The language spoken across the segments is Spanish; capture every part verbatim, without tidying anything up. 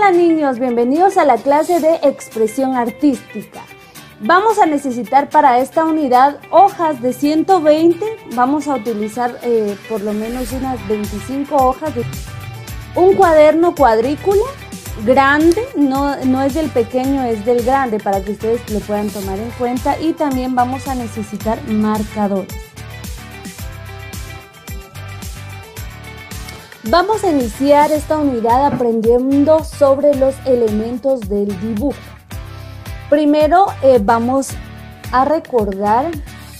Hola niños, bienvenidos a la clase de expresión artística. Vamos a necesitar para esta unidad hojas de ciento veinte, vamos a utilizar eh, por lo menos unas veinticinco hojas, de un cuaderno cuadrícula grande, no, no es del pequeño, es del grande para que ustedes lo puedan tomar en cuenta, y también vamos a necesitar marcadores. Vamos a iniciar esta unidad aprendiendo sobre los elementos del dibujo. Primero eh, vamos a recordar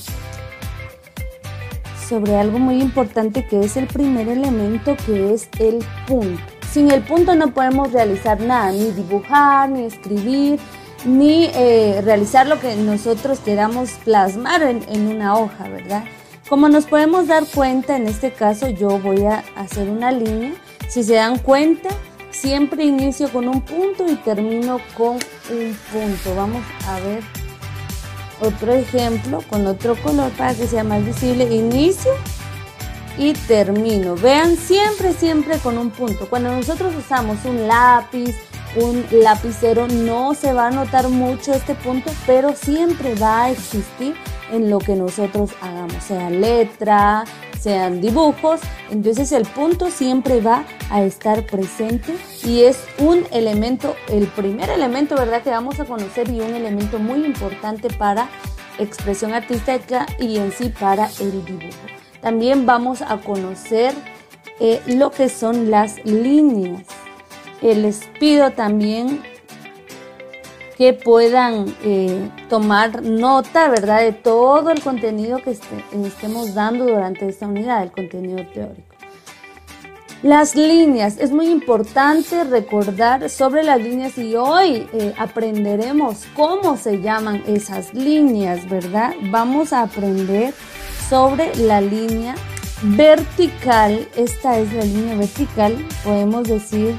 sobre algo muy importante que es el primer elemento, que es el punto. Sin el punto no podemos realizar nada, ni dibujar, ni escribir, ni eh, realizar lo que nosotros queramos plasmar en, en una hoja, ¿verdad? Como nos podemos dar cuenta, en este caso yo voy a hacer una línea. Si se dan cuenta, siempre inicio con un punto y termino con un punto. Vamos a ver otro ejemplo con otro color para que sea más visible. Inicio y termino. Vean, siempre, siempre con un punto. Cuando nosotros usamos un lápiz, un lapicero, no se va a notar mucho este punto, pero siempre va a existir en lo que nosotros hagamos, sea letra, sean dibujos. Entonces el punto siempre va a estar presente y es un elemento, el primer elemento, ¿verdad?, que vamos a conocer, y un elemento muy importante para expresión artística y en sí para el dibujo. También vamos a conocer eh, lo que son las líneas. Eh, les pido también que puedan eh, tomar nota, ¿verdad?, de todo el contenido que este, estemos dando durante esta unidad, el contenido teórico. Las líneas, es muy importante recordar sobre las líneas, y hoy eh, aprenderemos cómo se llaman esas líneas, ¿verdad? Vamos a aprender sobre la línea vertical. Esta es la línea vertical, podemos decir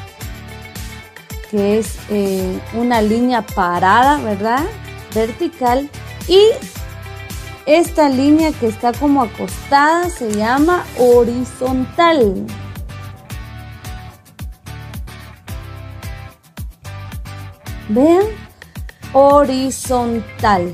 que es eh, una línea parada, ¿verdad?, vertical. Y esta línea que está como acostada se llama horizontal. Vean, horizontal.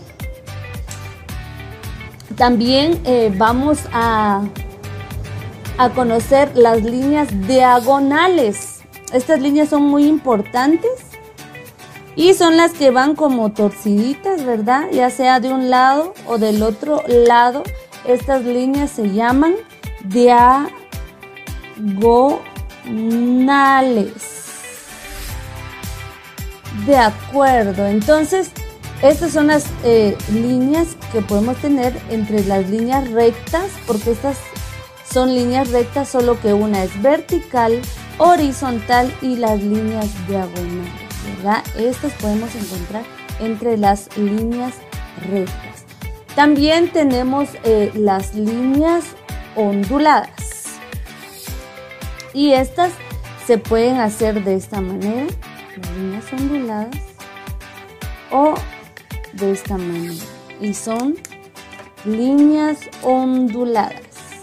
También eh, vamos a, a conocer las líneas diagonales. Estas líneas son muy importantes y son las que van como torciditas, ¿verdad? Ya sea de un lado o del otro lado. Estas líneas se llaman diagonales. De acuerdo, entonces estas son las eh, líneas que podemos tener entre las líneas rectas, porque estas son líneas rectas, solo que una es vertical, horizontal y las líneas diagonales, ¿verdad? Estas podemos encontrar entre las líneas rectas. También tenemos eh, las líneas onduladas, y estas se pueden hacer de esta manera, las líneas onduladas, o de esta manera, y son líneas onduladas.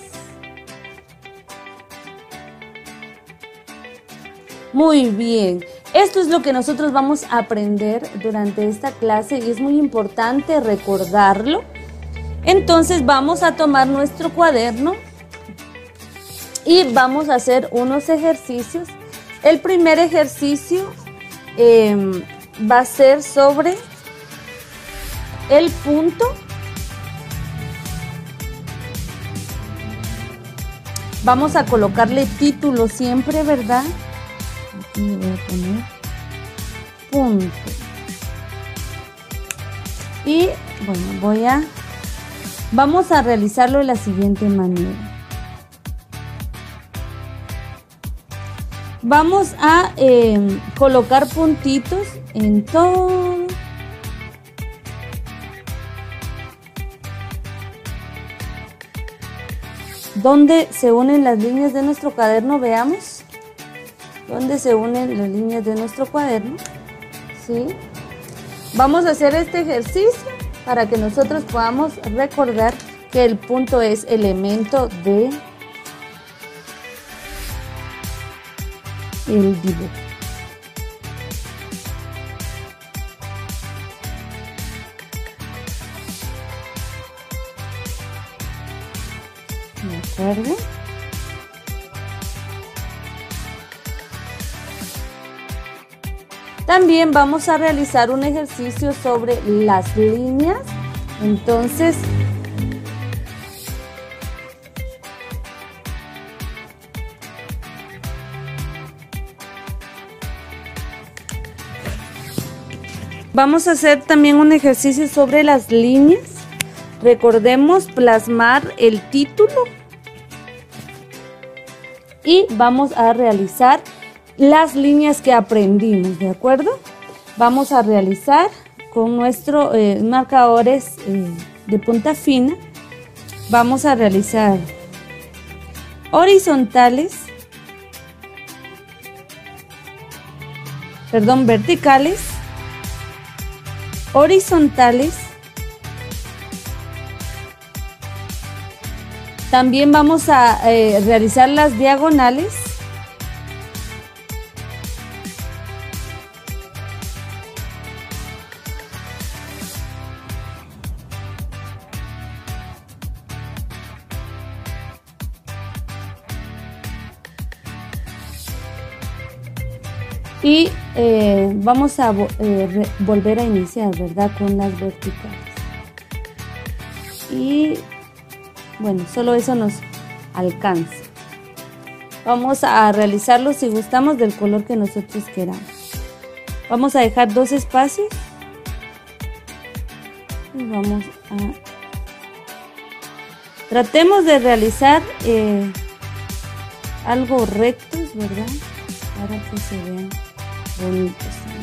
Muy bien, esto es lo que nosotros vamos a aprender durante esta clase y es muy importante recordarlo. Entonces vamos a tomar nuestro cuaderno y vamos a hacer unos ejercicios. El primer ejercicio eh, va a ser sobre el punto. Vamos a colocarle título siempre, ¿verdad? Aquí voy a poner punto. Y bueno, voy a vamos a realizarlo de la siguiente manera. Vamos a eh, colocar puntitos en todo. ¿Dónde se unen las líneas de nuestro cuaderno? Veamos. ¿Dónde se unen las líneas de nuestro cuaderno? ¿Sí? Vamos a hacer este ejercicio para que nosotros podamos recordar que el punto es elemento de el dibujo. ¿De acuerdo? También vamos a realizar un ejercicio sobre las líneas. Entonces, vamos a hacer también un ejercicio sobre las líneas. Recordemos plasmar el título y vamos a realizar las líneas que aprendimos, ¿de acuerdo? Vamos a realizar con nuestros eh, marcadores eh, de punta fina, vamos a realizar horizontales, perdón, verticales, horizontales. También vamos a eh, realizar las diagonales. Y eh, vamos a eh, volver a iniciar, ¿verdad? Con las verticales. Y bueno, solo eso nos alcanza. Vamos a realizarlo si gustamos del color que nosotros queramos. Vamos a dejar dos espacios. Y vamos a... Tratemos de realizar eh, algo rectos, ¿verdad? Para que se vean bonitos.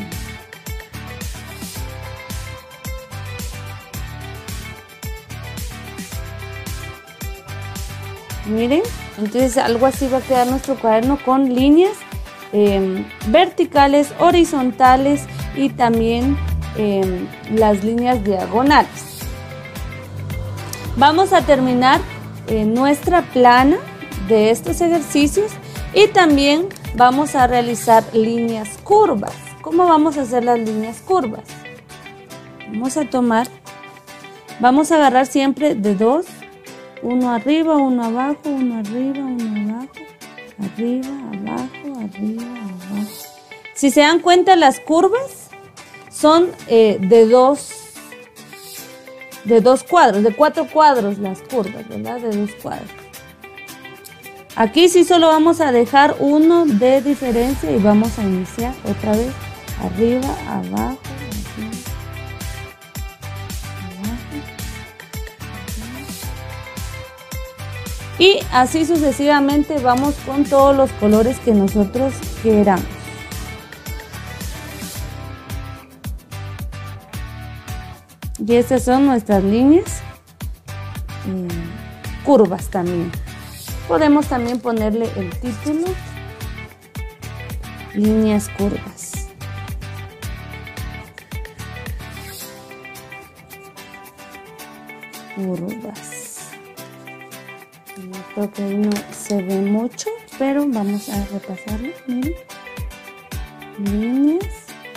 Miren, entonces algo así va a quedar nuestro cuaderno con líneas eh, verticales, horizontales y también eh, las líneas diagonales. Vamos a terminar eh, nuestra plana de estos ejercicios y también vamos a realizar líneas curvas. ¿Cómo vamos a hacer las líneas curvas? Vamos a tomar, vamos a agarrar siempre de dos, uno arriba, uno abajo, uno arriba, uno abajo, arriba, abajo, arriba, abajo. Si se dan cuenta, las curvas son eh, de dos, de dos cuadros, de cuatro cuadros las curvas, ¿verdad? De dos cuadros. Aquí sí solo vamos a dejar uno de diferencia y vamos a iniciar otra vez arriba, abajo, arriba, abajo, arriba. Y así sucesivamente vamos con todos los colores que nosotros queramos. Y estas son nuestras líneas eh, curvas también. Podemos también ponerle el título, líneas curvas. Curvas. Yo creo que ahí no se ve mucho, pero vamos a repasarlo. Miren. Líneas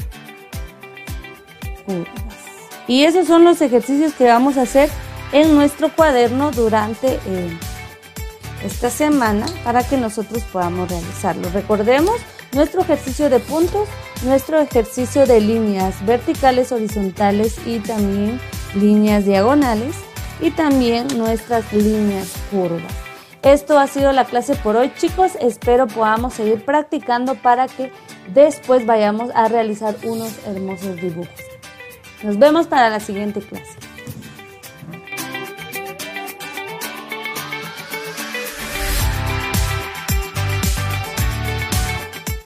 curvas. Y esos son los ejercicios que vamos a hacer en nuestro cuaderno durante el esta semana para que nosotros podamos realizarlo. Recordemos nuestro ejercicio de puntos, nuestro ejercicio de líneas verticales, horizontales y también líneas diagonales y también nuestras líneas curvas. Esto ha sido la clase por hoy, chicos. Espero podamos seguir practicando para que después vayamos a realizar unos hermosos dibujos. Nos vemos para la siguiente clase.